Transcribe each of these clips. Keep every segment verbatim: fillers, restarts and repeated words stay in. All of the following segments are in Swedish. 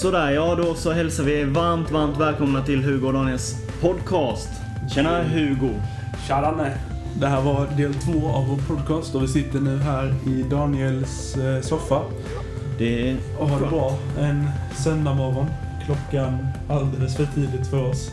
Sådär, ja då så hälsar vi varmt, varmt välkomna till Hugo och Daniels podcast. Tjena Hugo. Tja Danne. Det här var del två av vår podcast och vi sitter nu här i Daniels eh, soffa. Det är... Och har det bra en söndag morgon. Klockan alldeles för tidigt för oss.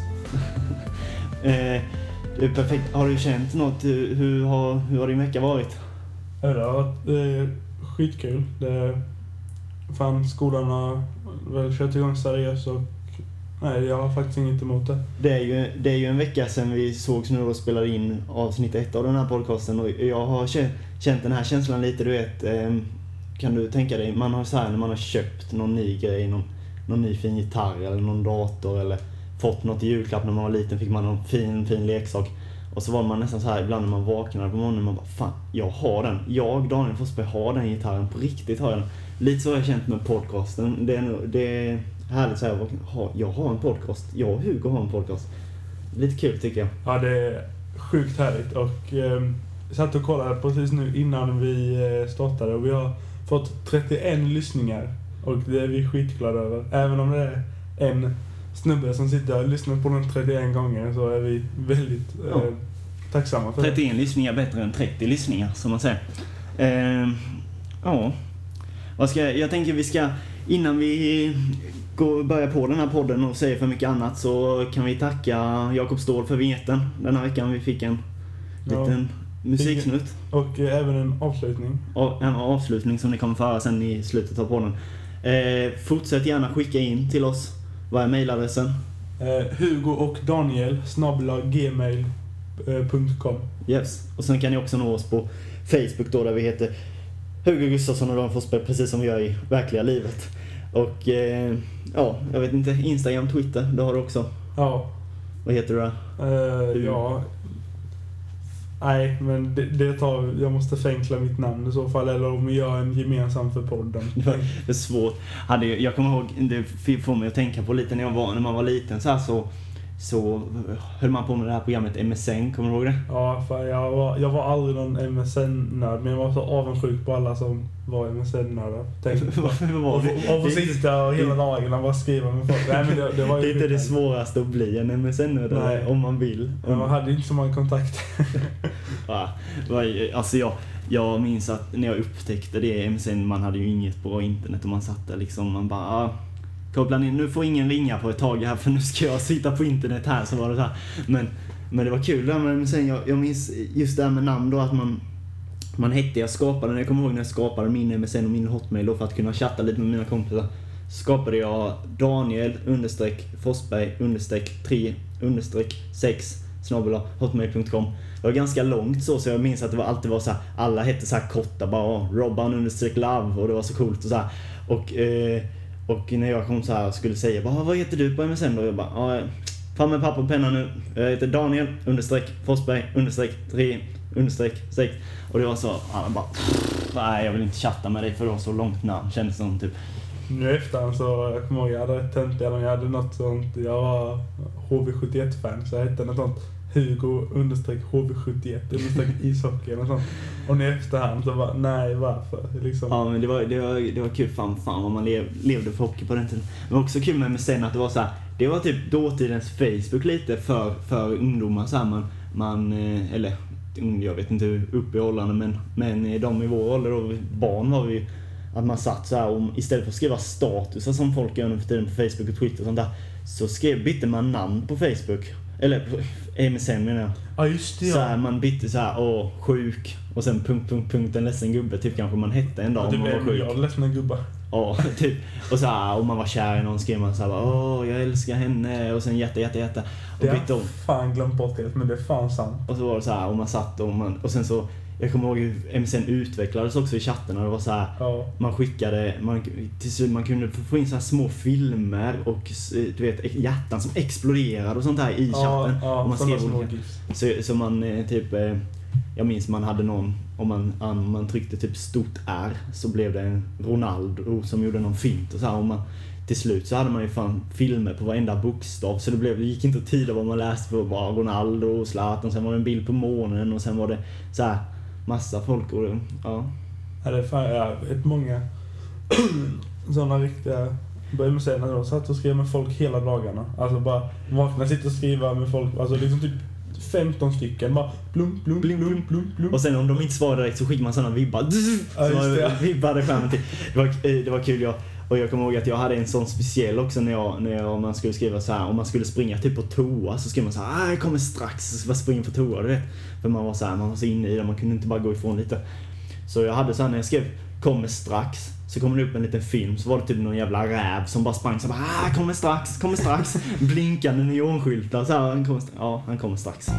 eh, det är perfekt. Har du känt något? Hur har, hur har din vecka varit? Det har varit eh, skitkul. Det, fan, skolan har väl kört igång seriöst och nej, jag har faktiskt inget emot det. Det är ju, det är ju en vecka sedan vi sågs nu och spelade in avsnitt ett av den här podcasten och jag har känt den här känslan lite, du vet, eh, kan du tänka dig, man har så här när man har köpt någon ny grej, någon, någon ny fin gitarr eller någon dator eller fått något i julklapp när man var liten, fick man någon fin, fin leksak. Och så var man nästan så här ibland när man vaknade på morgonen, man bara, fan, jag har den. Jag, Daniel Forsberg, har den gitarren. På riktigt har jag den. Lite så har jag känt med podcasten. Det är, det är härligt så här, jag har en podcast. Jag och Hugo har en podcast. Lite kul tycker jag. Ja, det är sjukt härligt. Och eh, jag satt och kollade precis nu innan vi startade och vi har fått trettioen lyssningar. Och det är vi skitglada över. Även om det är en snubbe som sitter och lyssnar på den trettioen gånger så är vi väldigt eh, ja. tacksamma för det. trettioen lyssningar bättre än trettio lyssningar, som man säger. Eh, ja. Vad ska jag, jag tänker vi ska, innan vi går börja på den här podden och säger för mycket annat, så kan vi tacka Jakob Ståhl för vinjetten. Den här veckan vi fick en ja. liten musiksnutt. Och eh, även en avslutning. Och en avslutning som ni kommer föra sen i slutet av podden. Eh, fortsätt gärna skicka in till oss. Vad är mailadressen? Eh, Hugo och Daniel snabel-a gmail punkt com. Yes. Och sen kan ni också nå oss på Facebook då, där vi heter Hugo Gustafsson och Daniel Forsberg, precis som vi gör i verkliga livet. Och eh, ja, jag vet inte, Instagram, Twitter, det har du också. Ja. Vad heter du då? Eh, ja. Nej, men det, det tar, jag måste förenkla mitt namn i så fall, eller om vi gör en gemensam för podden. Det är svårt. Hade, jag kommer ihåg, det får mig att tänka på lite när jag var, när man var liten så här, så så höll man på med det här programmet M S N, kommer du ihåg det? Ja, för jag var, jag var aldrig någon M S N-nörd, men jag var så avundsjuk på alla som var M S N-nördar. Varför var det? Och få sitta och hela dagen och bara skriva med folk. Nej, men det, det, var ju det är inte det svåraste att bli en M S N-nörd om man vill. Men man hade inte så många kontakter. Ja, alltså jag, jag minns att när jag upptäckte det M S N, man hade ju inget bra internet och man satt där liksom, man bara... Ah, koppla ner, nu får ingen ringa på ett tag här för nu ska jag sitta på internet här, så var det så här. Men, men det var kul där, men sen jag, jag minns just det här med namn då, att man man hette, jag skapade, jag kommer ihåg när jag skapade min M S N och min Hotmail då för att kunna chatta lite med mina kompisar, skapade jag Daniel understreck Forsberg understreck tre understreck sex snabel-a hotmail punkt com. Det var ganska långt så, så jag minns att det var, alltid var så här, alla hette så här korta, bara Robban understreck love, och det var så coolt och så här. Och eh, Och när jag kom så här och skulle säga, vad, vad heter du på M S N då? Jag bara, ja, fram med papper och penna nu. Jag heter Daniel understreck Forsberg understreck tre understreck sex. Och det var så, han bara, nej, jag vill inte chatta med dig för det var så långt namn, kändes som typ. Nu efter så, jag kommer ihåg, jag hade ett tänt, jag hade något sånt, jag var H V sjuttioett-fan, så jag hette något sånt Hugo understreck H V sjuttioett understreck ishockey och sånt. Och nu efterhand så bara, nej, varför? Liksom. Ja, men det var, det var, det var kul, fan, fan vad man lev, levde för hockey på den tiden. Men också kul med sen att det var så här, det var typ dåtidens Facebook lite för, för ungdomar så här, man, man, eller jag vet inte hur uppe i åldrarna, men, men de i vår ålder och barn var vi, att man satt så här, och istället för att skriva status som folk gör nu för tiden på Facebook och Twitter och sånt där, så skrev, bytte man namn på Facebook. Eller M S N menar jag. Ja, just det. Ja. Så här, man bytte så här, åh, sjuk. Och sen punkt, punkt, punkt, en ledsen gubbe. Typ kanske man hette en dag ja, om man var sjuk. Ja, ledsen gubbe. Ja, typ. Och så här, om man var kär i någon skrev man så här, åh, jag älskar henne. Och sen jätte, jätte, jätte. Och det bytte om. Fan glömt bort det, men det är fan sant. Och så var det så här, och man satt och man, och sen så, jag kommer ihåg hur M S N utvecklades också i chatten, och det var så här, ja. Man skickade, man, till slut man kunde få in så här små filmer och du vet, hjärtan som exploderade och sånt här i chatten. Ja, ja, och man skrev små så, så man typ, jag minns man hade någon, om man, om man tryckte typ stort R så blev det en Ronaldo som gjorde någon fint och så här, och man, till slut så hade man ju fan filmer på varenda bokstav, så det, blev, det gick inte att tyda vad man läste för, bara Ronaldo och Zlatan, sen var det en bild på månen och sen var det så här massa folk och ja. Ja, det är fan, ja, ett många sådana riktiga började med sen när jag satt och skrev med folk hela dagarna. Alltså bara vakna, sitta och skriva med folk. Alltså liksom typ femton stycken. Bara blum, blum, blum, blum, blum, blum. Och sen om de inte svarade direkt så skickar man sådana vibbar. Ja, just det. Så vibbade skärmen till. Det var, det var kul, jag. Och jag kommer ihåg att jag hade en sån speciell också när jag, när jag, om man skulle skriva så här, om man skulle springa typ på toa så skrev man så här, ah, jag kommer strax, så bara springa på toa, du vet. För man var så här, man var så inne i det, man kunde inte bara gå ifrån lite. Så jag hade så här, när jag skrev kommer strax, så kom det upp en liten film, så var det typ någon jävla räv som bara sprang så bara, ah, kommer strax, kommer strax, blinkande neonskyltar så här, han kommer strax. Ja, han kommer strax.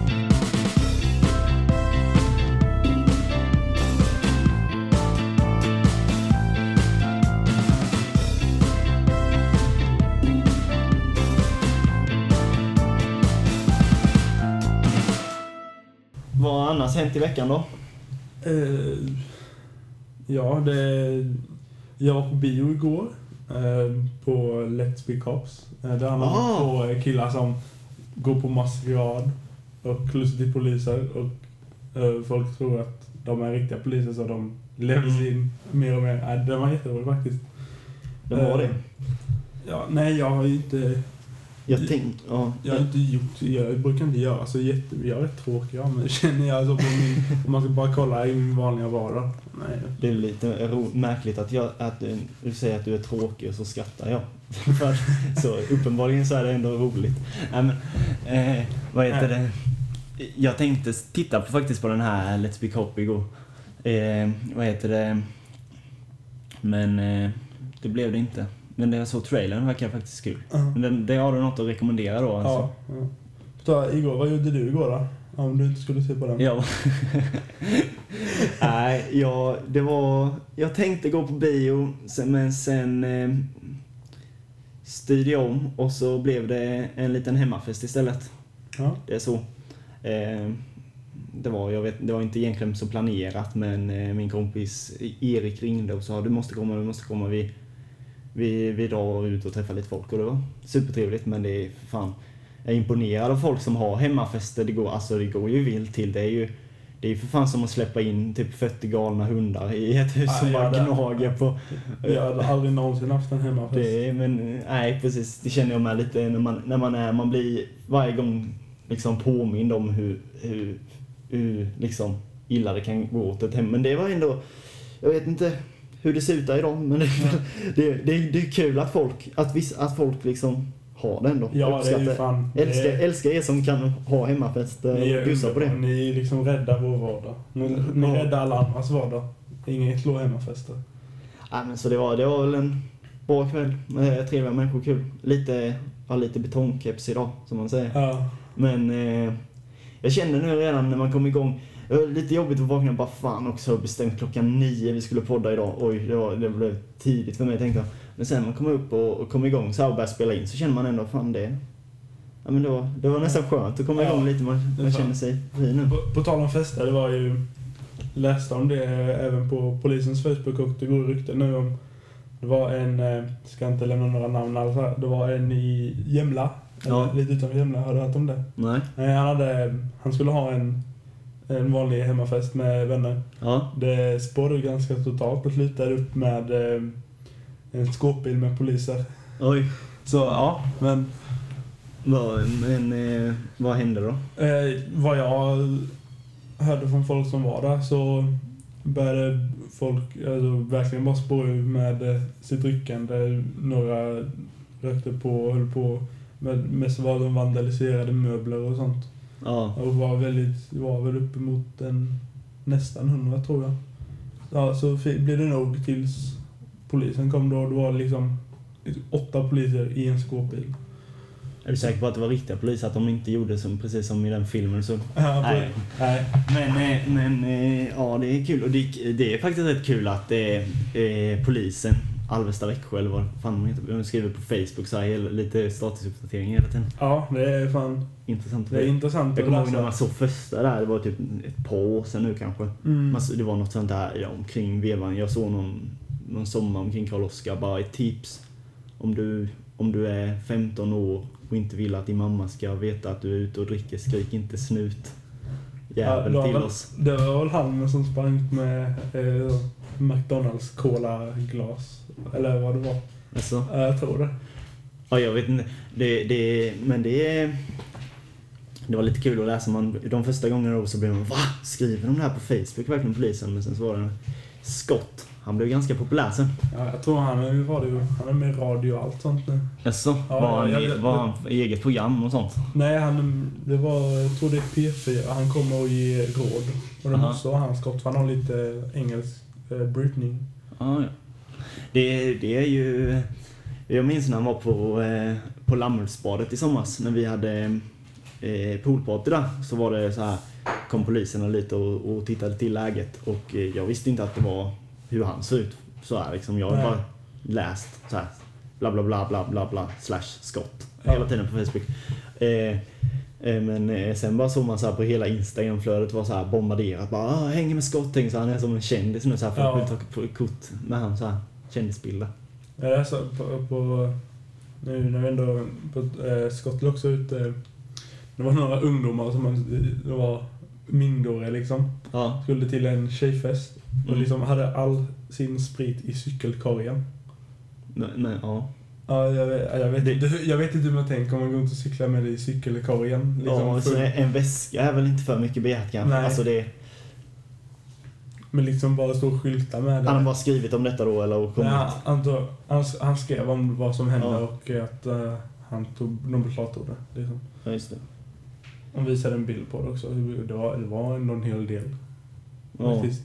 Vad har annars hänt i veckan då? Uh, ja, det... Jag var på bio igår. Uh, på Let's Be Cops. Uh, det handlar om två killar som går på maskerad och klustrar till poliser. Och uh, folk tror att de är riktiga poliser så de lever sig in mer och mer. Uh, det var jättebra faktiskt. Det var uh, det? Ja, nej, jag har ju inte... Jag tänkte, ja. Jag har inte gjort, jag brukar inte göra så jätte, jag är rätt tråkig, ja, men känner jag så på min, om man ska bara kolla i min vanliga vardag. Nej. Det är lite ro, märkligt att, jag, att du säger att du är tråkig och så skrattar jag. Så uppenbarligen så är det ändå roligt. Nej, men, eh, vad heter det? Jag tänkte titta på, faktiskt på den här Let's Be Cop igår. Eh, vad heter det? Men eh, det blev det inte. Men det jag såg trailern verkar faktiskt kul. Uh-huh. Men det, det har du något att rekommendera då? Alltså. Ja. ja. Så, igår, vad gjorde du igår då? Om du inte skulle se på den. Ja. Nej, jag, det var... Jag tänkte gå på bio, men sen eh, styrde jag om och så blev det en liten hemmafest istället. Ja. Det är så. Eh, det var, jag vet, det var inte egentligen så planerat, men eh, min kompis Erik ringde och sa du måste komma, du måste komma, vi... Vi, vi drar ut och träffar lite folk och det var supertrevligt, men det är fan, jag är imponerad av folk som har hemmafester. Det går, alltså det går ju vilt till. Det är ju, det är ju för fan som att släppa in typ fyrtio galna hundar i ett hus som bara gnager på. Jag hade aldrig någonsin haft en hemmafest. Det är, men nej precis, det känner jag med lite när man, när man är, man blir varje gång liksom påmind om hur, hur, hur liksom illa det kan gå åt ett hem. Men det var ändå, jag vet inte hur det ser ut där idag, men det, ja. det, det, det är kul att folk, att, vissa, att folk liksom har det ändå. Ja, det är ju fan. Älskar, det är... älskar er som kan ha hemmafest och gussa på det. Ni liksom räddar vår vardag. Ni, ni ja. räddar alla andras vardag. Ingen slår hemmafester. Ja, men så det var, det var väl en bra kväll. Trevliga människor, kul. Lite, var lite betongkeps idag, som man säger. Ja. Men eh, jag kände nu redan när man kom igång, det var lite jobbigt att vakna, bara fan också bestämt klockan nio vi skulle podda idag. Oj, det, var, det blev tidigt för mig, tänkte jag. Men sen man kom upp och, och kom igång så här och började spela in, så känner man ändå fan det. Ja, men det var, det var nästan skönt att komma igång ja, lite, man, man känner sig fri nu. På, på tal om fester, det var ju, läste om det även på polisens Facebook och det går rykten nu om, det var en, ska inte lämna några namn alltså, det var en i Jämla, ja. eller lite utanför Jämla, har du hört om det? Nej. Nej, han hade, han skulle ha en en vanlig hemmafest med vänner. Ja. Det spårade ganska totalt och slutade upp med eh, en skåpbil med poliser. Oj. Så ja, men... Vad, men eh, vad hände då? Eh, vad jag hörde från folk som var där så började folk alltså, verkligen bara spåra med eh, sitt ryckande. Några rökte på och höll på. Med, mest var de vandaliserade möbler och sånt. Ja. Och var väldigt, var väl uppemot en, nästan hundra tror jag. Ja, så blev det nog tills polisen kom då. Det var liksom åtta poliser i en skåpbil. Är du säker på att det var riktiga poliser? Att de inte gjorde som, precis som i den filmen? Så... Ja, nej. nej. Men, men ja, det är kul. Och det, det är faktiskt rätt kul att det är eh, polisen, Alvesta, Växjö eller vad fan de heter. De skriver på Facebook så här, lite statusuppdatering hela tiden. Ja, det är fan intressant. Det är intressant. Jag kommer ihåg när man såg första där, det var typ ett par år sedan nu kanske. Mm. Man, det var något sånt där ja, omkring vevan. Jag såg någon, någon sommar omkring Karl Oskar, bara ett tips. Om du, om du är femton år och inte vill att din mamma ska veta att du är ute och dricker, skrik inte snut. Jävel ja, till väl, oss. Det var väl han som sprang med eh, McDonalds cola-glas. Eller vad det var. Alltså. Ja, jag tror det. Ja, jag vet inte. Det, det, men det är... Det var lite kul att läsa. Man, de första gångerna då så blev man, va? Skriver de det här på Facebook verkligen, polisen? Men sen så var det Scott. Han blev ganska populär sen. Ja, jag tror han är, radio, han är med radio och allt sånt nu. Jaså? Ja, var han, jag, jag, var han eget program och sånt? Nej, han, det var, jag tror det är P fyra. Han kommer att ge råd. Och det Aha. måste vara han, Scott, för han har lite engelsk eh, brytning. Ah, ja. Det, det är ju... Jag minns när han var på, eh, på Lammhultsbadet i somras. När vi hade eh, poolparty där. Så var det så här, kom poliserna lite och, och tittade till läget. Och eh, jag visste inte att det var hur han såg ut. Så här, liksom, jag har Nej. bara läst så här, bla bla bla bla bla bla slash Scott. Ja. Hela tiden på Facebook. Eh, eh, men eh, sen bara såg man så här på hela Instagram-flödet var så här bombarderat. Bara, ah, hänger med Scott, tänker så han är som en kändis nu. Så här, folk Ja. vill ta på kort med han så här, kändisbilder. Jag läste på, på nu när vi ändå på eh, Scott också ut eh, det var några ungdomar som man, det var minderåriga liksom, Ja. skulle till en tjejfest och Mm. liksom hade all sin sprit i cykelkorgen. Men, men ja. Ja, jag vet, jag vet, Det- inte, jag vet inte hur man tänker om man går ut och cyklar med det i cykelkorgen. Liksom, Ja, så full- en väska är väl inte för mycket begärt kanske. Nej. Alltså det, Men liksom bara stå och skylta med det. han har bara skrivit om detta då eller och kommit. Nej, han, han, han, han skrev om vad som hände Ja. och att uh, han tog, de beslagtog det. Liksom. Ja, just det. Han visade en bild på det också. Det var, det var ändå en hel del. Ja. Faktiskt.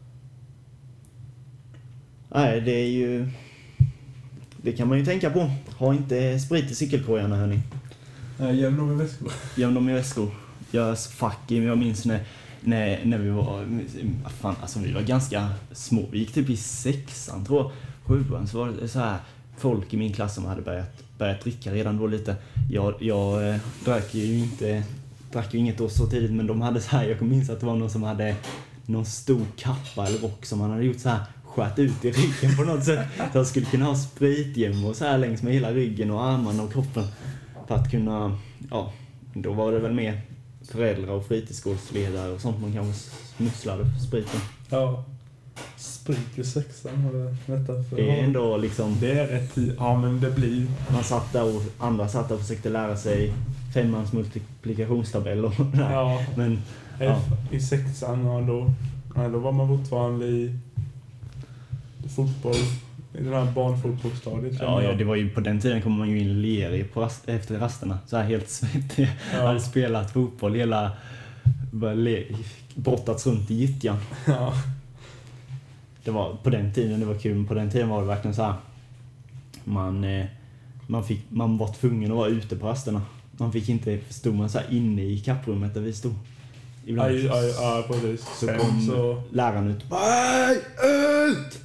Nej, det är ju... Det kan man ju tänka på. Ha inte sprit i cykelkorgarna, hörni. Nej, göm dem i väskor. Göm dem i väskor. Gör fuck i. Jag minns när, när, när vi var... Fan, alltså vi var ganska små. Vi gick typ i sexan, tror jag. Sjuan, så var det så här folk i min klass som hade börjat, börjat dricka redan då lite. Jag, jag eh, drack ju inte... Drack ju inget då så tidigt, men de hade så här... Jag minns att det var någon som hade någon stor kappa eller rock som han hade gjort så här... Sköt ut i ryggen på något sätt. Så han skulle kunna ha spritgämmor så här längs med hela ryggen och armarna och kroppen. För att kunna, ja, då var det väl mer föräldrar och fritidsgårdsledare och sånt man kanske smusslade spriten. Ja. Sprit i sexan har det detta för. Det är ändå liksom, Det är rätt tid. Ja, men det blir... man satt där och andra satt där och försökte lära sig femmans multiplikationstabell och det där. Ja. Men, ja. I sexan, ja, då, ja, då var man fortfarande i, i fotboll. I den här barnfotbollsstadiet. Ja, ja, det var ju på den tiden kom man ju in lerig på rast, efter rasterna. Så här helt svettig. Ja. Hade spelat fotboll hela... Bara le, brottats runt i gyttjan. Ja. Det var på den tiden det var kul, men på den tiden var det verkligen så här. Man, eh, man, fick, man var tvungen att vara ute på rasterna. Man fick inte, stod man så här inne i kapprummet där vi stod. Ibland Aj, aj, aj, precis. så Sen kom så... läraren ut. Aj, ut!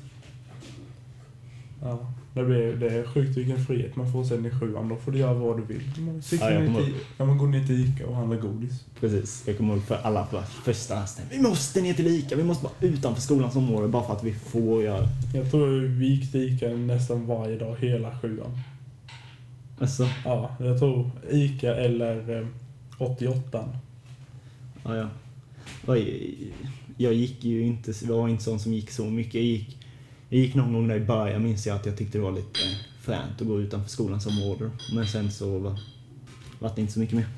Ja, det, blir, det är sjukt vilken frihet man får sen i sjuan. Då får du göra vad du vill. Man Ja, jag kommer ner till, när man går ner till Ica och handlar godis. Precis, jag kommer ihåg för alla på första rasten. Vi måste ner till Ica, vi måste vara utanför skolans område bara för att vi får göra det. Jag tror vi gick till Ica nästan varje dag hela sjuan. Alltså, Ja, jag tror Ica eller eh, åttioåtta. ja, ja. Oj, jag gick ju inte, jag var inte sån som gick så mycket. Jag gick, jag gick någon gång där i början, minns jag att jag tyckte det var lite fränt att gå utanför skolans område. Men sen så var, var det inte så mycket mer.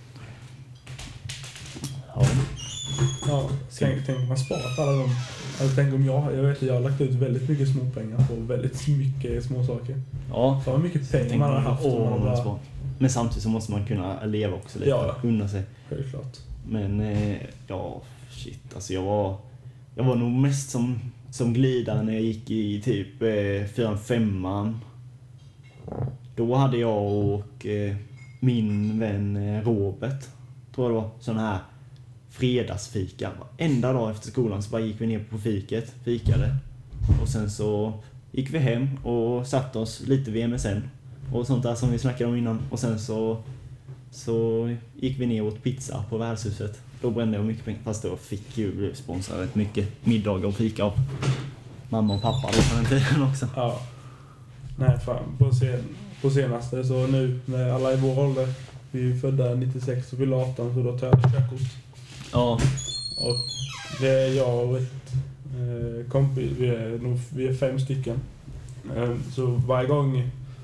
Ja. Ja, tänk, tänk om man sparat alla dem. Alltså, tänk om jag, jag vet jag har lagt ut väldigt mycket småpengar på väldigt mycket små saker. Ja. För vad mycket pengar Tänk man har man haft. åh, och man vad man bara, spar. Men samtidigt så måste man kunna leva också lite. Ja. Unna sig. självklart. Men eh, ja, shit. Alltså jag var, jag var nog mest som, som glidare när jag gick i typ eh, fyran, femman. Då hade jag och eh, min vän eh, Robert, tror jag det var, sån här fredagsfika. Enda dag efter skolan så bara gick vi ner på fiket, fikade. Och sen så gick vi hem och satt oss lite vid M S N och sånt där som vi snackade om innan. Och sen så, så gick vi ner och åt pizza på värdshuset. Då brände jag mycket pengar, fast då fick ju sponsra rätt mycket middagar och fika av mamma och pappa då på den tiden också. Ja. Nej, fan. På, sen, på senaste så nu med alla i vår ålder. Vi är födda nittiosex och fyller arton, så då tar jag körkort. Ja. Och det är jag och ett eh, kompis, vi är, nog, vi är fem stycken. Eh, så varje gång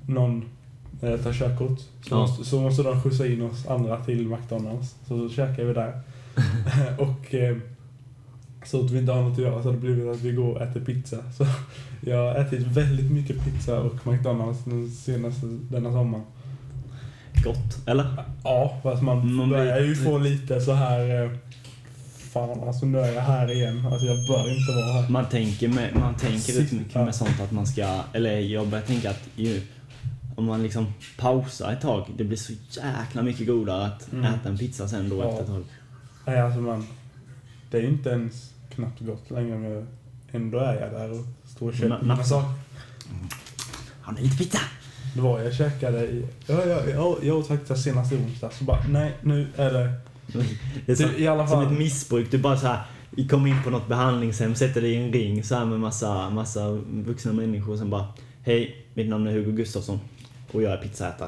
någon eh, tar körkort. Så, Ja. måste, så måste de skjutsa in oss andra till McDonalds. Så, så käkar vi där. och eh, så att vi inte har något att göra så det blir att vi går och äter pizza. Så jag har ätit väldigt mycket pizza och McDonalds den senaste, denna sommaren. Gott, eller? Ja, fast man, Man börjar ju blir- få lite så här... eh, Fan, alltså nu är jag här igen. Alltså jag bör inte vara här. Man tänker, med, man tänker rätt mycket Ja. med sånt att man ska, eller jag börjar tänka att ju, om man liksom pausar ett tag, det blir så jäkla mycket godare att Mm. äta en pizza sen då Ja. efter ett tag. Nej, alltså man... Det är ju inte ens knappt gott längre, men ändå är jag där och står och köper Ma- mina ma- saker. Har ni lite pizza? Det var jag käkade i... Ja, ja, ja, jag åt faktiskt senaste onsdag, så bara, nej, nu är det... Det är som, Det, i alla som fall. ett missbruk, du bara så här, vi kommer in på något behandlingshem, sätter dig i en ring så här med massa, massa vuxna människor och sen bara, hej, mitt namn är Hugo Gustafsson och jag är pizzaätare.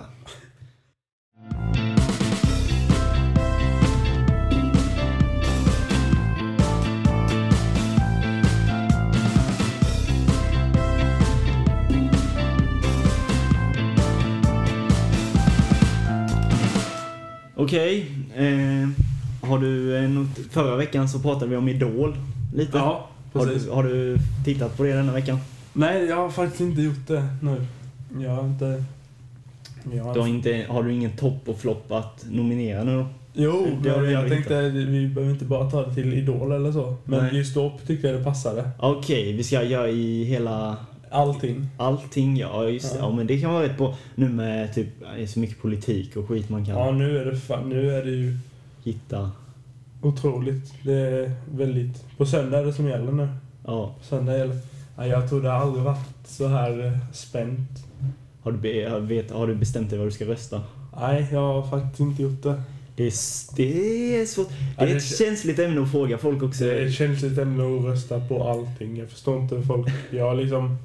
Okej, eh, har du eh, något, förra veckan så pratade vi om Idol lite. Ja, har, precis. du, har du tittat på det denna veckan? Nej, jag har faktiskt inte gjort det nu. Jag har inte... Jag har Du har, inte, har du ingen topp och flopp att nominera nu då? Jo, Det har men du jag ändå tänkte vi behöver inte bara ta det till Idol eller så. Men Nej. just då tyckte jag det passade. Okej, vi ska göra i hela... Allting. Allting, ja just det. Ja. Ja, men det kan vara rätt på nu med typ, det är så mycket politik och skit man kan Ja, nu är det, fan, nu är det ju hitta. otroligt. Det är väldigt... På söndag är det som gäller nu. Ja. På söndag gäller... Ja, jag tror det har aldrig varit så här eh, spänt. Har du, be, har, vet, har du bestämt dig vad du ska rösta? Nej, jag har faktiskt inte gjort det. Det är, s- det är svårt. Det Ja, är det- ett känsligt ämne att fråga folk också. Det känns lite ändå att rösta på allting. Jag förstår inte folk. Jag liksom...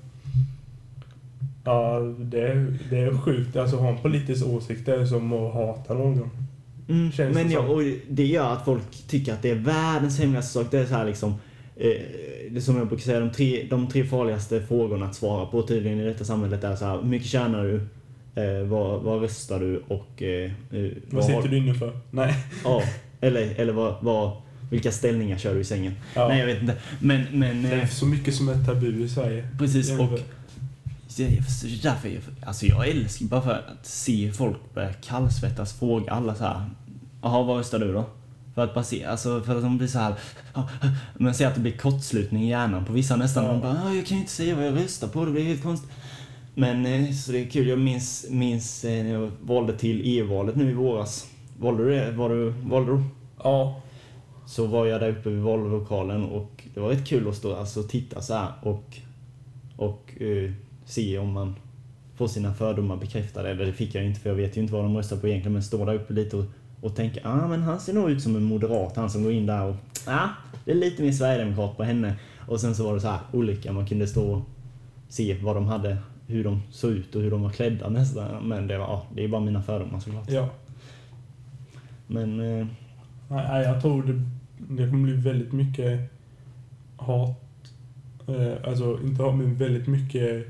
Ja, det är, det är sjukt. Alltså ha en politisk åsikt är som att hata någon. Mm, Känns men det ja, som. och det gör att folk tycker att det är världens hemligaste sak. Det är så här liksom, eh, det som jag brukar säga, de tre, de tre farligaste frågorna att svara på tydligen i detta samhället är så här: hur mycket tjänar du? Eh, vad, vad röstar du? Och eh, eh, Vad sitter du inne för? Nej. Ja, eller, eller vad, vad, vilka ställningar kör du i sängen? Ja. Nej, jag vet inte. Men, men Det är eh, så mycket som är tabu i Sverige. precis, och Jämför. så jag, så därför, jag, alltså jag älskar bara för att se folk börja kallsvettas, fråga alla så här: jaha, vad röstar du då? För att bara se, alltså för att de blir så här, men se att det blir kortslutning i hjärnan på vissa nästan. Ja. De bara, "Ah, jag kan ju inte säga vad jag röstar på, det blir helt konstigt." Men eh, så det är kul, jag minns, minns eh, när jag valde till E U-valet nu i våras. Valde du det? Var du, valde du? Ja. Så var jag där uppe vid vallokalen och det var rätt kul att stå alltså titta så här och, och uh, se om man får sina fördomar bekräftade. Eller det fick jag inte, för jag vet ju inte vad de röstar på egentligen, men stå där uppe lite och, och tänka, ah men han ser nog ut som en moderat, han som går in där och ah, det är lite mer sverigedemokrat på henne. Och sen så var det så här olika, man kunde stå och se vad de hade, hur de såg ut och hur de var klädda nästan. Men det var, ja, det är bara mina fördomar såklart. Ja. Men uh, Nej, nej, jag tror det, det kommer bli väldigt mycket hat. Eh, alltså inte hat, men väldigt mycket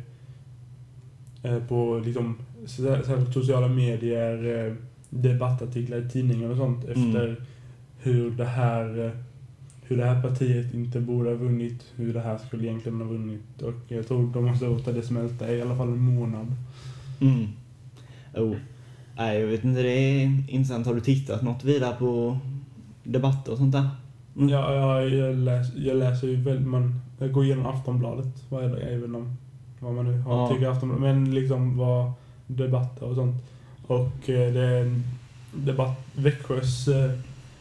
eh, på liksom så, så här, sociala medier, eh, debattartiklar i tidningar och sånt efter Mm. hur det här eh, hur det här partiet inte borde ha vunnit, hur det här skulle egentligen ha vunnit. Och jag tror de måste låta det smälta i alla fall en månad. Mm. Oh. Nej, jag vet inte, det är intressant. Har du tittat något vidare på debatter och sånt där? Mm. Ja, ja, jag, läs, jag läser ju väldigt, man, jag går igenom Aftonbladet varje dag, även om vad man nu har Ja. tycker Aftonbladet, men liksom vad debatter och sånt. Och eh, det är en debatt, Växjös eh,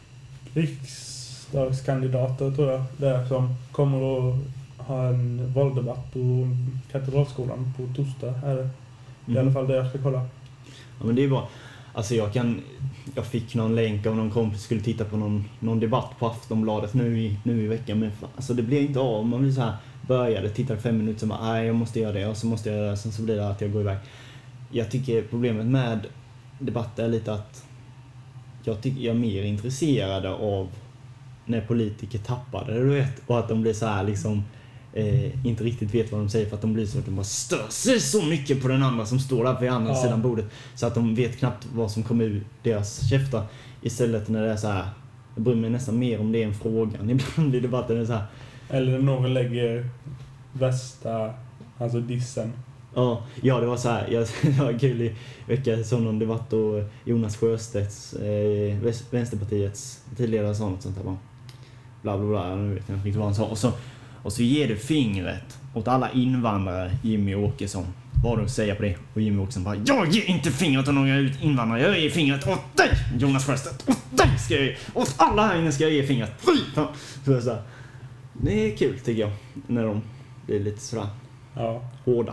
riksdagskandidater tror jag, där som kommer att ha en valdebatt på Katedralskolan på torsdag, är det. I alla fall det jag ska kolla. Ja, men det är bra. Alltså jag kan, jag fick någon länk av någon kompis skulle titta på någon, någon debatt på Aftonbladet nu i, nu i veckan. Men fan, alltså det blir inte av. Man blir så här, började, tittar fem minuter och bara, nej jag måste göra det och så måste jag göra det. Sen så blir det att jag går iväg. Jag tycker problemet med debatter är lite att jag tycker jag är mer intresserad av när politiker tappar det, du vet. Och att de blir så här liksom eh, inte riktigt vet vad de säger för att de blir så att de bara stör sig så mycket på den andra som står där på andra Ja. sidan bordet så att de vet knappt vad som kommer ur deras käftar. Istället när det är så här, jag bryr mig nästan mer om det än frågan. Ibland blir debatten så här. Eller när någon lägger värsta, alltså dissen. Ja, ja, det var så här. Jag, det var kul i veckan såg någon debatt då Jonas Sjöstedts, eh, Vänsterpartiets partiledare sa något sånt här bara. Bla bla bla, nu vet jag inte riktigt vad han sa. Och så, och så ger du fingret åt alla invandrare, Jimmy Åkesson. Vad du säger på det? Och Jimmy Åkesson bara, jag ger inte fingret åt några invandrare, jag ger fingret åt dig, Jonas Sjöstedt. Åt dig ska jag ge, åt alla här inne ska jag ge fingret. Fy fan. Så det är så här. Det är kul tycker jag, när de blir lite sådär Ja. hårda.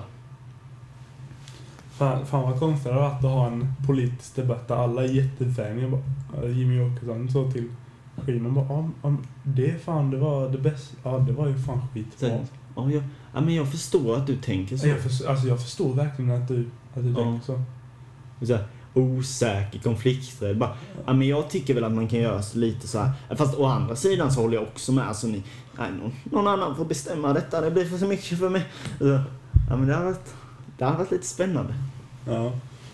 Fan, fan vad konstigt det har varit att ha en politisk debatt där alla är jättefan. Jag bara, Jimmy Åkesson så till skinen bara, om, om det fan det var det bästa. Ja, det var ju fan skitbra. Så, ja, jag, ja, men jag förstår att du tänker så. Jag förstår, alltså jag förstår verkligen att du, att du Ja. tänker så. Så här, osäker, konflikträdd. Bara, ja, men jag tycker väl att man kan göra så lite så här. Fast å andra sidan så håller jag också med. Alltså, ni, nej, någon, någon annan får bestämma detta. Det blir för så mycket för mig. Så, ja, men det har varit, det har varit lite spännande. Ja.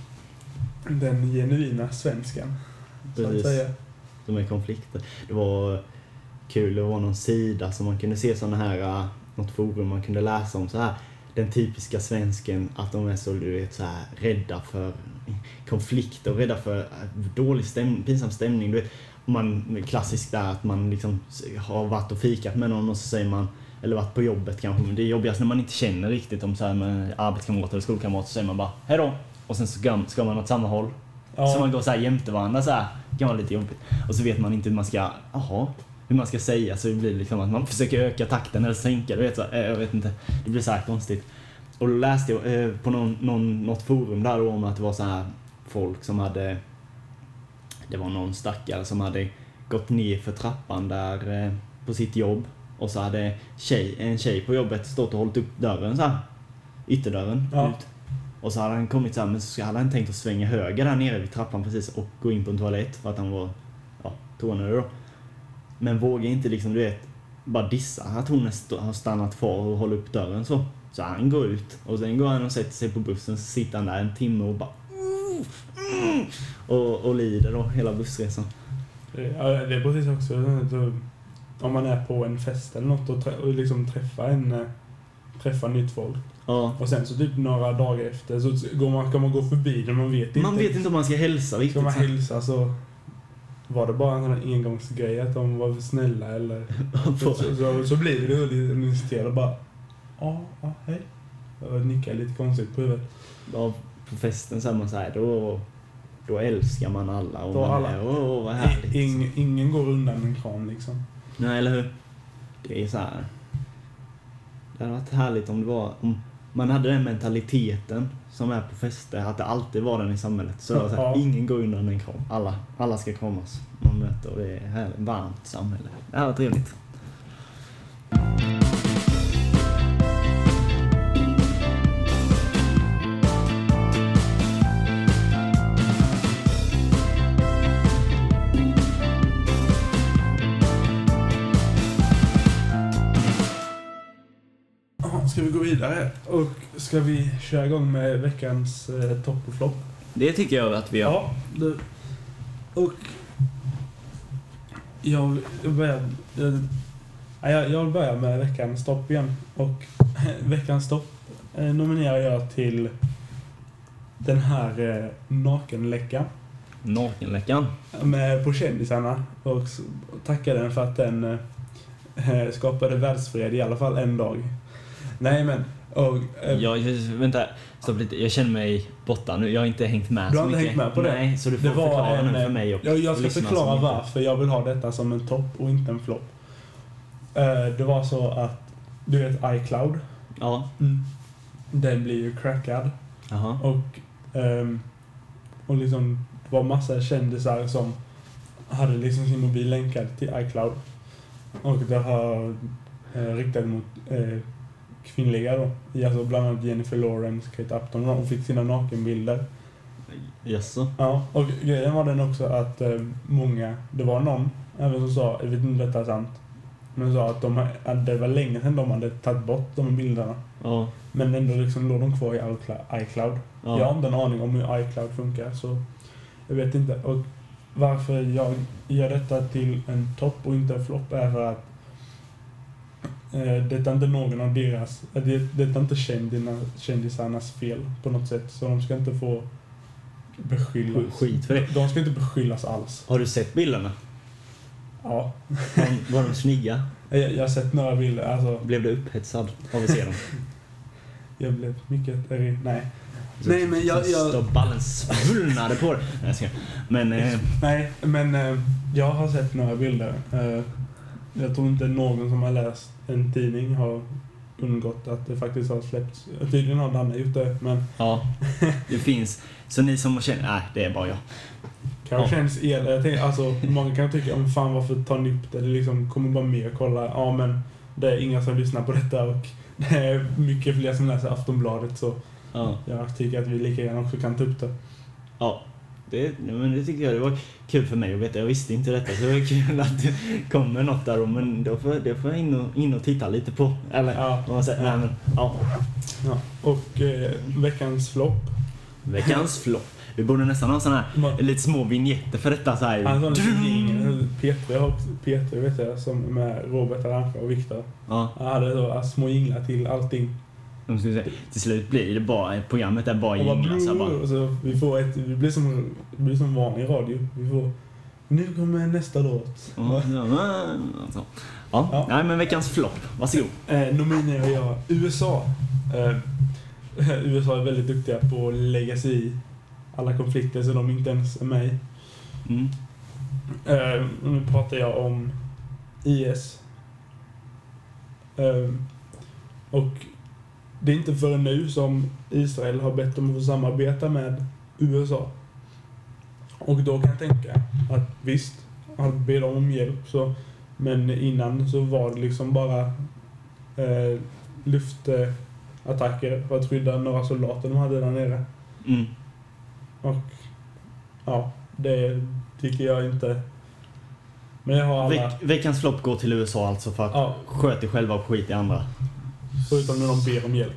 Den genuina svensken. Så att Precis. säga. De är konflikter. Det var kul. Det var någon sida som man kunde se såna här, uh, något forum man kunde läsa om så här. Den typiska svensken, att de är så, du vet, så här rädda för konflikter och rädda för dålig stämning, pinsam stämning. Du vet, man, klassiskt där att man liksom har varit och fikat med någon och så säger man, eller varit på jobbet kanske, men det är jobbigast när man inte känner riktigt om så här med arbetskamrater eller skolkamrater, så säger man bara hej då, och sen så ska, ska man åt samma håll. Ja. Så man går så här jämte varandra så här, kan vara lite jobbigt. Och så vet man inte hur man ska, aha, hur man ska säga, så det blir liksom att man försöker öka takten eller sänka, du vet så, jag vet inte, det blir så här konstigt. Och då läste jag eh, på någon, någon, något forum där då om att det var så här folk som hade, det var någon stackare som hade gått ner för trappan där eh, på sitt jobb, och så hade tjej, en tjej på jobbet stått och hållit upp dörren så här, ytterdörren Ja. ut. Och så hade han kommit så här, men så hade han tänkt att svänga höger där nere vid trappan precis och gå in på en toalett för att han var, ja, toanödig då. Men vågar inte liksom, du vet, bara dissa att hon st- har stannat kvar och håller upp dörren så. Så han går ut och sen går han och sätter sig på bussen, så sitter han där en timme och bara mm, mm, och, och lider då hela bussresan. Ja, det är precis också så, om man är på en fest eller något och, trä, och liksom träffar en träffar nytt folk. Ja. Och sen så typ några dagar efter så går man, kan man gå förbi där man vet inte. Man vet inte om man ska hälsa riktigt. Ska man hälsa så var det bara en sån här engångsgrej att de var snälla eller så, så, så, så blir det lite nysterat och bara ja, ja, hej. Jag nickar lite konstigt på huvudet. Ja, på festen så är man så här, då, då älskar man alla och Då man alla. är, åh vad härligt. Ing, ingen går undan en kram liksom. Nej, eller hur? Det är så här. Det hade varit härligt om det var, om man hade den mentaliteten som är på fester, att det alltid var den i samhället. Så, det var så här, Ja. ingen går undan en kram. Alla, alla ska kramas. Man möter, och det är här ett varmt samhälle. Det här var trevligt. Ska vi gå vidare och ska vi köra igång med veckans eh, topp och flopp? Det tycker jag att vi gör. Ja, det, och jag, jag, börjar, jag, jag, jag vill börja med veckans topp igen. Och veckans topp eh, nominerar jag till den här eh, nakenläckan Nakenläckan. med på kändisarna, och s- tackar den för att den eh, skapade världsfred i alla fall en dag. Nej men och, eh, Jag, vänta, stopp lite. Jag känner mig borta nu. Jag har inte hängt med Du så har inte mycket. hängt med på det? Nej, så du får det var förklara en, nu för mig och jag, jag ska lyssnarna förklara som inte- varför jag vill ha detta som en topp och inte en flopp. Eh, det var så att du vet iCloud, Ja. den blir ju crackad Jaha. och ehm, och liksom det var massa kändisar som hade liksom sin mobil länkad till iCloud, och det har eh, riktat mot eh, kvinnliga då, i alltså bland annat Jennifer Lawrence, Kate Upton, och fick sina nakenbilder. Jaså? Ja, och grejen var den också att eh, många, det var någon även som sa, jag vet inte om detta är sant, Men sa att, de, att det var länge sedan de hade tagit bort de bilderna. Ja. Men ändå liksom låg de kvar i iCloud. Ja. Jag har inte en aning om hur iCloud funkar, så jag vet inte. Och varför jag gör detta till en topp och inte en flopp är för att eh, det är inte någon av deras, det, det är inte kändisarna, kändisarnas fel på något sätt. Så de ska inte få beskyllas. Skit för det. De ska inte beskyllas alls. Har du sett bilderna? Ja. Var, var de snygga? Jag, jag har sett några bilder. Alltså, Blev du upphetsad av att se dem? jag blev mycket... Nej. Nej, men jag... jag... Stobballen svullnade på det. Nej, jag ska. Men... Eh... Nej, men eh, jag har sett några bilder. Eh, jag tror inte någon som har läst en tidning har undgått att det faktiskt har släppts. Tydligen har Danne gjort det, men... Ja, det finns. Så ni som känner... Nej, det är bara jag. Kanske Ja. känns el. Jag tänker, alltså, många kan tycka, om fan varför tar ni upp det? Det liksom kommer bara mer kolla. Ja, men det är inga som lyssnar på detta och det är mycket fler som läser Aftonbladet, så Ja. jag tycker att vi lika gärna också kan ta upp det. Ja, det, men det tycker jag det var kul för mig att veta. Jag visste inte detta, så det var kul att det kommer något där. Men då får, det får jag in och, in och titta lite på. Eller Ja. vad man säger. Nej, men, ja. Ja. Och eh, veckans flopp. Veckans flopp. Vi borde nästan ha såna här Man- lite små vignetter för detta. Så här. Han sån Peter, jag har också, Peter vet jag, som med Robert Arantxa och Viktor. Ja, Han hade då alltså, små jinglar till allting. de skulle säga, till slut blir det bara, programmet är bara Och bara, jinglar. Så bara, och så vi får ett, det blir som, det blir som vanlig radio. Vi får, nu kommer nästa låt. ja, ja, alltså. Ja, Ja. nej men veckans flopp. Varsågod. Eh, nominerar jag U S A. Eh, U S A är väldigt duktiga på att lägga sig i alla konflikter så de inte ens är med. Mm. Eh, nu pratar jag om I S. Eh, och det är inte förrän nu som Israel har bett om att få samarbeta med U S A. Och då kan jag tänka att visst, han ber dem om hjälp, så, men innan så var det liksom bara eh, luftattacker för att skydda några soldater de hade där nere. Mm. Och ja, det tycker jag inte. Men jag har alla, Veck, veckans flopp går till U S A alltså för att ja, sköta själva och skit i andra. förutom när de ber om hjälp.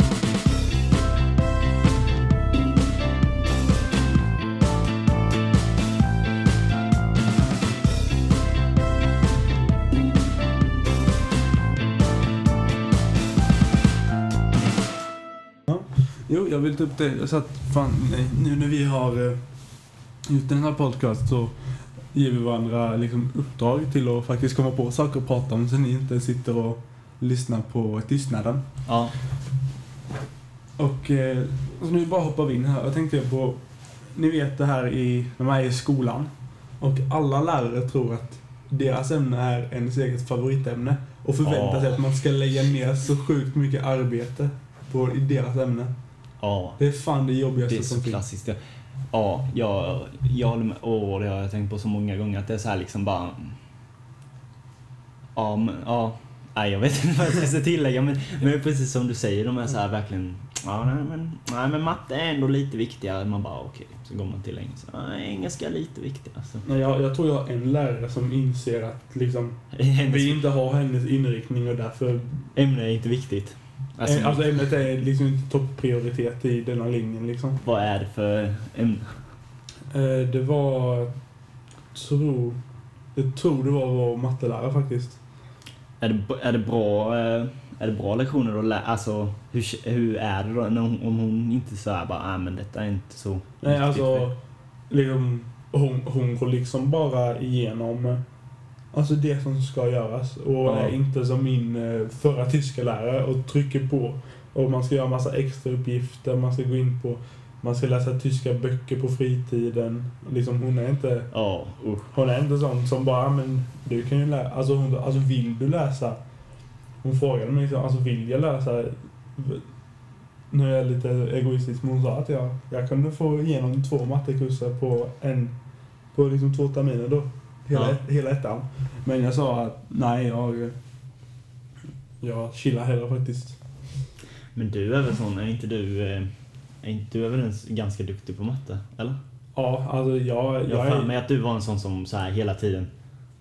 Ja. Jo, jag vill ta upp det. Jag satt, fan, nej, nu när vi har uh, gjort den här podcast så ger vi varandra liksom uppdrag till att faktiskt komma på saker att prata om så ni inte sitter och lyssnar på tystnaden. Ja. Och eh, så nu bara hoppar vi in här. Jag tänkte på, ni vet det här i, när man är i skolan och alla lärare tror att deras ämne är ens eget favoritämne och förväntar sig Ja. att man ska lägga ner så sjukt mycket arbete på i deras ämne. Ja. Det är fan det jobbigaste Det är som så finns. klassiskt. Ja, ja jag, jag håller med. Åh, det har jag tänkt på så många gånger att det är så här liksom bara... Ja, men, ja. Nej, jag vet inte vad jag ska tillägga, men, men precis som du säger, de är så här verkligen... Ja, nej, men, nej, men matte är ändå lite viktigare. Man bara, okej, så går man till engelska. Nej, engelska är lite viktigare. Alltså. Nej, jag, jag tror jag har en lärare som inser att liksom, vi inte har hennes inriktning och därför... Ämne är inte viktigt. Alltså, Alltså, alltså ämnet är liksom inte topprioritet i denna linjen liksom. vad är det för ämne? Eh, det var... Tror... Jag tror det var vår mattelärare faktiskt. Är det, är det bra... eh, Är det bra lektioner att lära? Alltså, hur, hur är det då när hon, om hon inte så här bara, ah, men detta är inte så Nej, viktigt alltså... för-" Liksom, hon, hon går liksom bara igenom alltså det som ska göras. Och Ja. är inte som min eh, förra tyska lärare och trycker på. Och man ska göra massa extra uppgifter, man ska gå in på... Man ska läsa tyska böcker på fritiden. Liksom, hon är inte... Ja, usch. Hon är inte sån som bara, men du kan ju läsa... Alltså, hon, alltså vill du läsa? Hon frågade mig liksom, alltså vill jag läsa? Nu är jag lite egoistisk, men hon sa att jag, jag kunde få igenom två mattekurser på en... På liksom två terminer då. Hela, Ja. ett, hela ettan. Men jag sa att nej, jag... Jag chillar hellre faktiskt. Men du är väl sån, är inte du... eh, Är inte du är väl en ganska duktig på matte, eller? Ja, alltså jag... Jag jag har för är, mig att du var en sån som så här hela tiden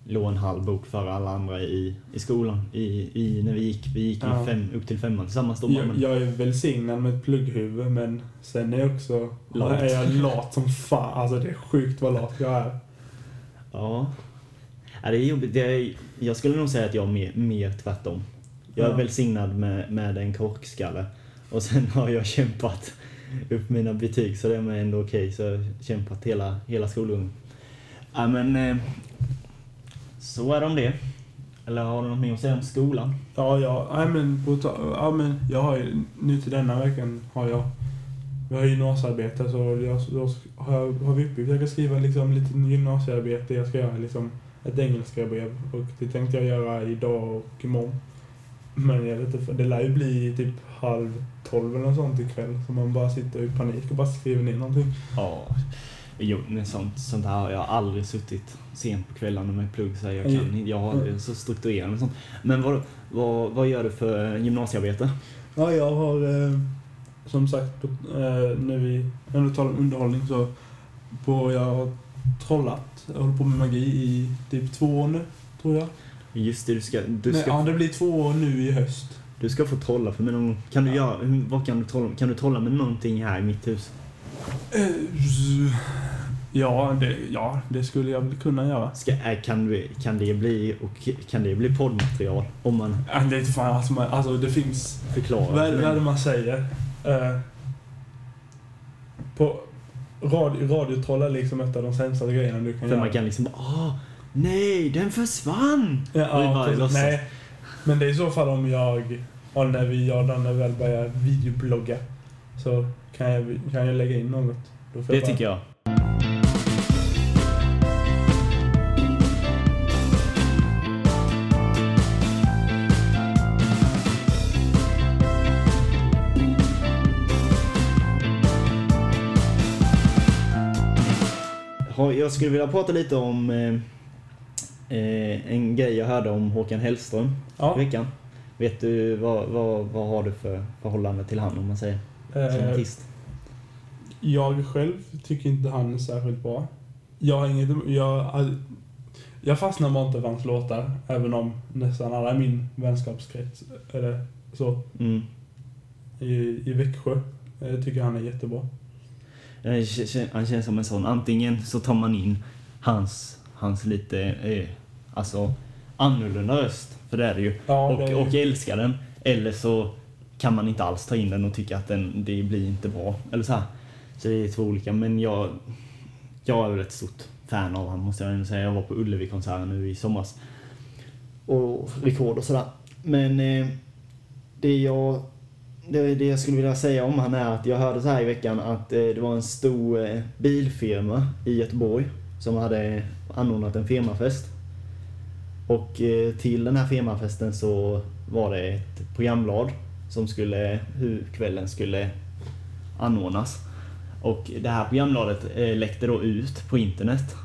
låg en halv bok för alla andra i, i skolan. I, i, när vi gick, vi gick Ja. i fem, upp till femman tillsammans. Då, Jag, men, jag är välsignad med ett plugghuvud, men sen är jag också Lat. är jag lat som fan. Alltså det är sjukt vad lat jag är. ja. Ja, det är jobbigt. Det är, jag skulle nog säga att jag är mer, mer tvärtom. Jag är Ja. välsignad med, med en korkskalle. Och sen har jag kämpat upp mina betyg, så det är ändå okej. Så jag har kämpat hela, hela skolgången. Ja, men eh, så är det om det. Eller har du något mer att säga om skolan? Ja, ja, nej, men, på ta- ja, men jag har ju, nu till denna veckan har jag, vi har gymnasiearbete, så jag, då har, jag, har vi uppgift. Jag ska skriva liksom lite gymnasiearbete, jag ska göra liksom ett engelska brev, och det tänkte jag göra idag och imorgon. Men jag vet inte, det lär ju bli typ halv tolv eller något sånt ikväll, så man bara sitter i panik och bara skriver ner någonting. Ja, jo, men sånt, sånt här har jag aldrig suttit sent på kvällarna med plugg, så jag kan jag har så strukturerad med sånt. Men vad, vad, vad gör du för gymnasiearbete? Ja, jag har eh, som sagt, eh, när vi när talar om underhållning, så på, jag har trollat, jag håller på med magi i typ två år nu, tror jag. Just det, du ska, du Nej, ska, ja, det blir två år nu i höst. du ska få trolla för mig någon gång. Kan du Ja. göra, hur- vad kan du trolla? Kan du trolla med någonting här i mitt hus? Eh, ja, det, ja, det skulle jag väl kunna göra. Ska, äh, kan, du, kan det bli och kan det bli poddmaterial om man Ja, det är inte fan, alltså, man, alltså det finns, förklarar? vad är för vad är mig? det man säger? Eh, på radio, radiotroll är liksom ett av de sämsta grejerna du kan För göra. man kan liksom bara, ah, nej, den försvann! Ja, Och vi ja, bara precis. låtsas. Nej, men det är i så fall om jag, ja, när vi gör den, när vi väl börjar videoblogga, så kan jag, kan jag lägga in något. Då får Det bara- tycker jag. Ha- Jag skulle vilja prata lite om eh, eh, en grej jag hörde om Håkan Hellström Ja, i veckan. Vet du vad, vad, vad har du för förhållande till han, om man säger, som eh, artist? jag själv tycker inte han är särskilt bra. Jag har inget, jag, jag fastnar bara inte för hans låtar, även om nästan alla i min vänskapskrets, eller så, Mm. i, i Växjö, jag tycker han är jättebra. Han kän- Han känns som en sån, antingen så tar man in hans, hans lite, eh, alltså annorlunda röst, för det är det ju, Ja, och, det är- och älskar den, eller så kan man inte alls ta in den och tycka att den, det blir inte bra, eller så här. Så det är två olika, men jag, jag är ett stort fan av han, måste jag ändå säga. Jag var på Ullevi-konserten nu i somras och rekord och sådär. Men eh, det jag det, det jag skulle vilja säga om han är att jag hörde så här i veckan att eh, det var en stor eh, bilfirma i Göteborg som hade anordnat en firmafest. Och eh, till den här firmafesten så var det ett programblad som skulle, hur kvällen skulle anordnas. Och det här programbladet eh, läckte då ut på internet.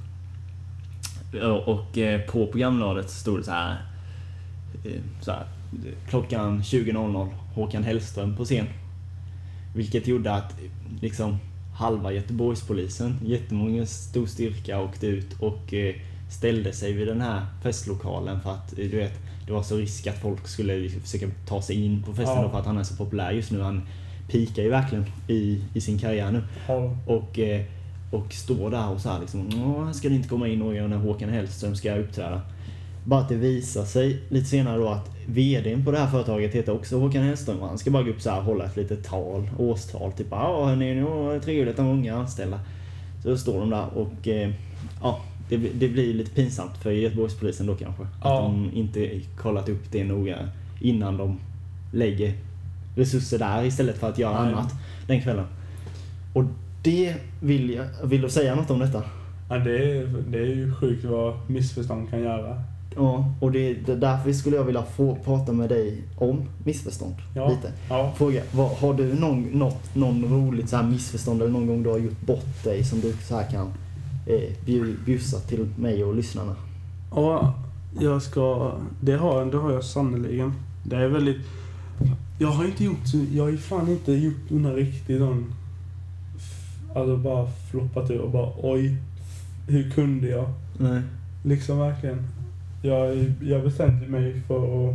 Och, och eh, på programbladet stod det så här, eh, så här klockan tjugo noll noll Håkan Hellström på scen. Vilket gjorde att liksom halva Göteborgspolisen, jättemånga stor styrka, åkte ut och eh, ställde sig vid den här festlokalen för att, du vet, det var så risk att folk skulle försöka ta sig in på festen, Ja. då, för att han är så populär just nu. Han pikar ju verkligen i, i sin karriär nu. Ja. Och, eh, och står där och så här liksom, åh, här ska det inte komma in några när Håkan Hellström ska uppträda. Bara att det visar sig lite senare då att vdn på det här företaget heter också Håkan Hellström. Han ska bara gå upp så här och hålla ett litet tal, årstal, typ, ja hörni, nu är det trevligt att ha många anställda. Så då står de där och eh, ja, det, det blir lite pinsamt för Göteborgspolisen då kanske. Ja. Att de inte kollat upp det noga innan de lägger resurser där istället för att göra Nej. annat den kvällen. Och det vill jag, vill du säga något om detta? Ja, det, är, det är ju sjukt vad missförstånd kan göra. Ja, och det, det därför skulle jag vilja få prata med dig om missförstånd Ja. lite. Ja. Fråga, vad, har du någon, något, någon roligt så här missförstånd eller någon gång du har gjort bort dig som du så här kan eh, bju- bjussa till mig och lyssnarna? Ja, jag ska... Det har, det har jag sannoliken. Det är väldigt... Jag har inte gjort... Jag har ju fan inte gjort någon riktigt någon... Alltså bara floppat ur och bara oj, hur kunde jag? Nej. Liksom verkligen. Jag, jag bestämde mig för att...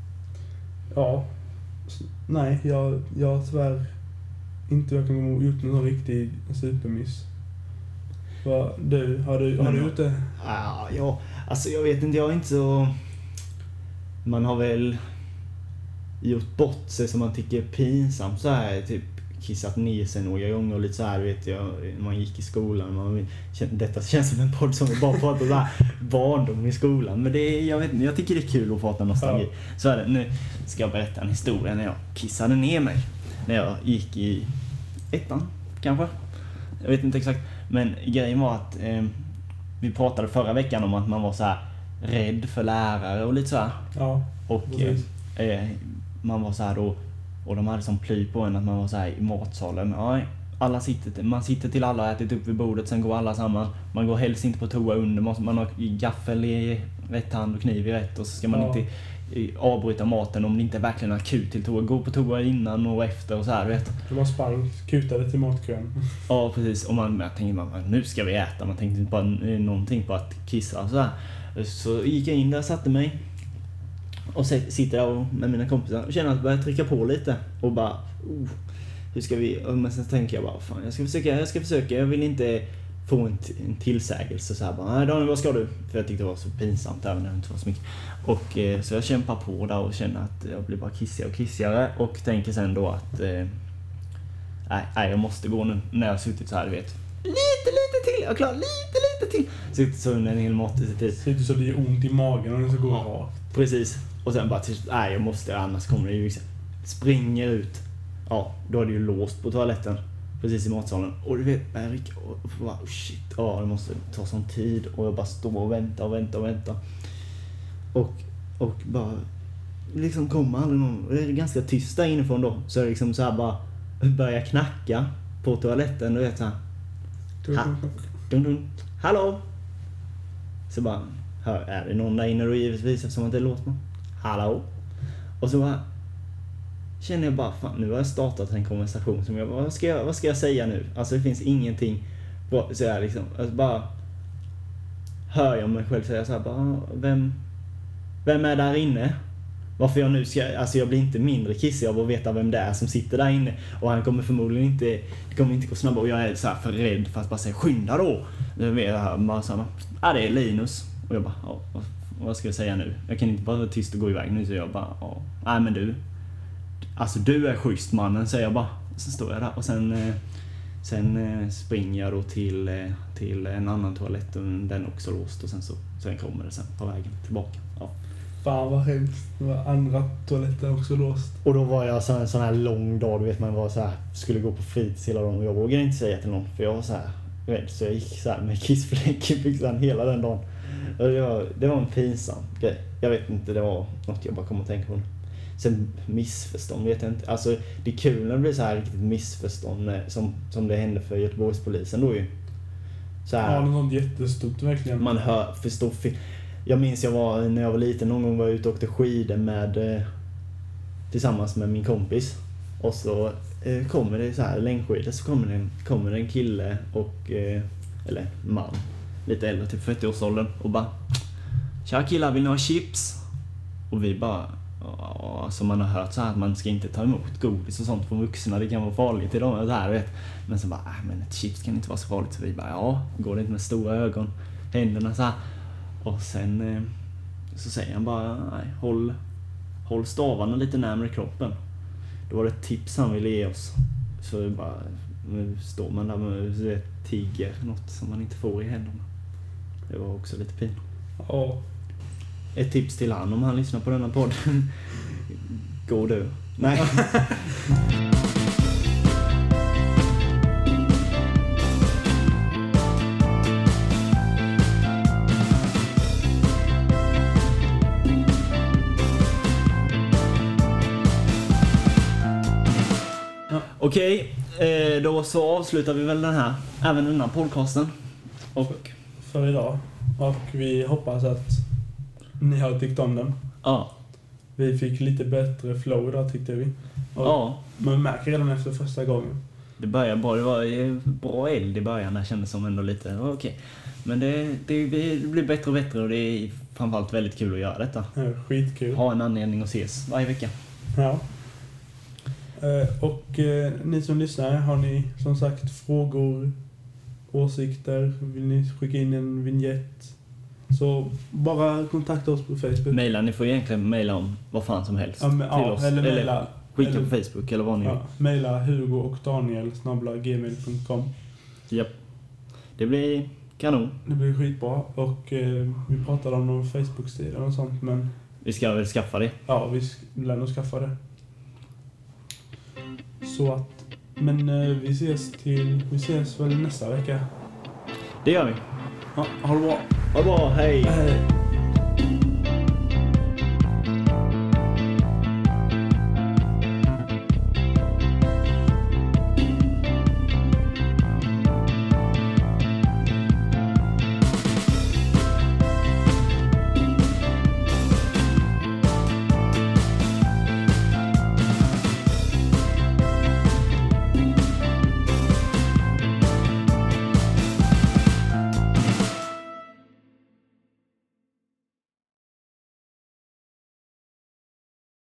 Ja. Nej, jag, jag tyvärr inte jag kan gjort någon riktig supermiss. Vad du, har du, har Men, du gjort det? Ja, ja, alltså jag vet inte, jag är inte så... Man har väl gjort bort sig som man tycker är pinsamt så här, typ kissat ner sig några gånger och lite så här, vet jag, man gick i skolan, man, detta känns som en podd som vi bara pratar så här barndom i skolan, men det är, jag vet inte, jag tycker det är kul att prata nostalgi. Ja. Så är det, nu ska jag berätta en historia när jag kissade ner mig, när jag gick i ettan, kanske, jag vet inte exakt, men grejen var att eh, vi pratade förra veckan om att man var så här rädd för lärare och lite så här. Ja, och eh, man var så här då, och de hade som ply på en att man var så här i matsalen. Ja, alla sitter, man sitter till alla har ätit upp vid bordet, sen går alla samman. Man går helst inte på toa under, man har gaffel i rätt hand och kniv i rätt, och så ska man ja. inte avbryta maten om det inte är verkligen akut till toa. Gå på toa innan och efter och så här, vet. Man sprang, kutade till matkön. Ja, precis. Och man jag tänkte man, nu ska vi äta. Man tänkte inte bara någonting på att kissa och så här. Så gick jag in där, satte mig och sitter där med mina kompisar och känner att jag börjar trycka på lite och bara oh, hur ska vi, men sen tänker jag bara fan, jag ska försöka, jag ska försöka, jag vill inte få en, t- en tillsägelse så här bara, nej Daniel, vad ska du? För jag tyckte det var så pinsamt även när det inte var så mycket. Och eh, så jag kämpar på där och känner att jag blir bara kissigare och kissigare och tänker sen då att eh, nej, nej, jag måste gå nu när jag har suttit så här, du vet. Lite, lite till, jag klarar lite, lite till. Sitter så under en hel mattid. Sitter så det gör ont i magen och den så går ja, rakt. Precis. Och sen bara till, nej jag måste, annars kommer det ju liksom, springer ut. Ja, då är det ju låst på toaletten. Precis i matsalen. Och du vet, Erik, och, och bara, oh shit, ja det måste ta sån tid. Och jag bara står och väntar och väntar och väntar. Och, och bara, liksom kommer aldrig någon, det är ganska tyst där inifrån då. Så jag liksom så här bara börjar knacka på toaletten, du vet så här. Ha, dun, dun, hallå? Så bara, hör, är det någon där inne då givetvis eftersom att det låter man. Hallå? Och så bara känner jag bara, fan, nu har jag startat en konversation som jag, vad ska jag, vad ska jag säga nu? Alltså det finns ingenting, så jag liksom, alltså bara hör jag mig själv säga så här, bara, vem, vem är där inne? Varför jag nu ska, alltså jag blir inte mindre kissig av att veta vem det är som sitter där inne. Och han kommer förmodligen inte, det kommer inte gå snabbare. Och jag är så här för rädd för att bara säga, skynda då. Jag vet här, bara så här, ja det är Linus. Och jag bara, ja, vad, vad ska jag säga nu? Jag kan inte bara vara tyst och gå iväg nu. Så jag bara, ja, nej men du. Alltså du är schysst mannen, säger jag bara. Så står jag där och sen, sen springer jag då till, till en annan toalett. Och den också låst och sen så sen kommer det sen på vägen tillbaka. Ja. Fan vad hemskt. Det var andra toaletten också låst. Och då var jag så en sån här lång dag, du vet man var så här, skulle gå på fritids hela dagen och jag vågade inte säga till någon för jag var så här rädd, så jag gick så här med kissfläck i byxan hela den dagen. Och det var, det var en pinsam grej. Jag vet inte, det var något jag bara kom att tänka på. Sen missförstånd vet jag inte. Alltså det är kul när det blir så här riktigt missförstånd som, som det hände för Göteborgspolisen då ju. Så här, ja, det var jättestort verkligen. Man hör, förstår fel. Jag minns jag var, när jag var liten, någon gång var jag ute och åkte skidor med, eh, tillsammans med min kompis. Och så eh, kommer det så här längdskidor, så kommer det en, kommer det en kille och, eh, eller man, lite äldre, typ fyrtio-årsåldern och bara, tja killar, vill ni ha chips? Och vi bara, ja, alltså man har hört så här att man ska inte ta emot godis och sånt från vuxna, det kan vara farligt i dem, så här, vet. Men så bara, äh, men ett chips kan inte vara så farligt, så vi bara, ja, går det inte med stora ögon, händerna så här. Och sen eh, så säger han bara, nej, håll, håll stavarna lite närmare kroppen. Då var det ett tips han ville ge oss. Så bara, nu står man där med ett tiger, något som man inte får i händerna. Det var också lite pin. Ja. Ett tips till han om han lyssnar på denna podden. Gå du. Nej. Okej, då så avslutar vi väl den här, även den här podcasten. Och för idag. Och vi hoppas att ni har tyckt om den. Ja. Vi fick lite bättre flow idag tyckte vi. Och ja. Man märker redan efter första gången. Det börjar bra, det var bra eld i början, där kändes som ändå lite okej. Okay. Men det, det, det blir bättre och bättre och det är framförallt väldigt kul att göra detta. Ja, skitkul. Ha en anledning att ses varje vecka. Ja. Och eh, ni som lyssnar, har ni som sagt frågor, åsikter, vill ni skicka in en vignett, så bara kontakta oss på Facebook. Maila, ni får egentligen maila om vad fan som helst ja, men, till ja, oss. Eller eller maila, skicka eller, på Facebook eller vad ni ja, vill. maila Hugo och Daniel snabel-a gmail punkt com. Japp. Det blir kanon. Det blir skitbra. Och eh, vi pratade om någon Facebook-sida och sånt, men vi ska väl skaffa det. Ja, vi lär nog skaffa det. Så att, men eh, vi ses till, vi ses väl nästa vecka. Det gör vi. Ja, ha det bra. Ha det bra, hej. Hej.